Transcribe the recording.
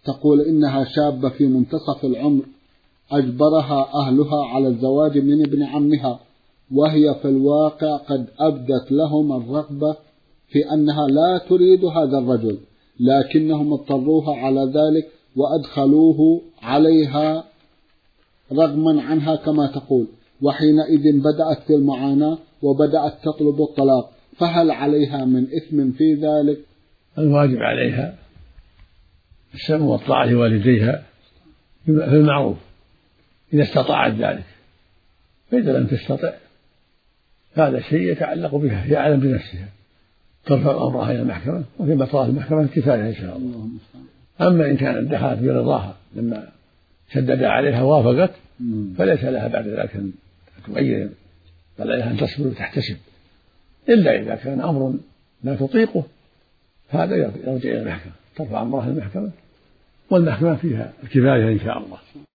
تقول إنها شابة في منتصف العمر أجبرها أهلها على الزواج من ابن عمها، وهي في الواقع قد أبدت لهم الرغبة في أنها لا تريد هذا الرجل، لكنهم اضطروها على ذلك وأدخلوه عليها رغما عنها كما تقول، وحينئذ بدأت في المعاناة وبدأت تطلب الطلاق، فهل عليها من إثم في ذلك؟ الواجب عليها السمع والطاعة لوالديها في المعروف إذا استطاعت ذلك، فإذا لم تستطع هذا شيء يتعلق بها، هي أعلم بنفسها، ترفع أمرها إلى المحكمة، وفيما تراه المحكمة كفاية إن شاء الله. أما إن كانت دخلت برضاها لما شدد عليها وافقت فليس لها بعد ذلك أن تغير، بل عليها أن تصبر وتحتسب، إلا إذا كان أمر لا تطيقه هذا يرجع إلى المحكمة، ترفع أمرها إلى المحكمة، والمحكمة فيها الكفاية إن شاء الله.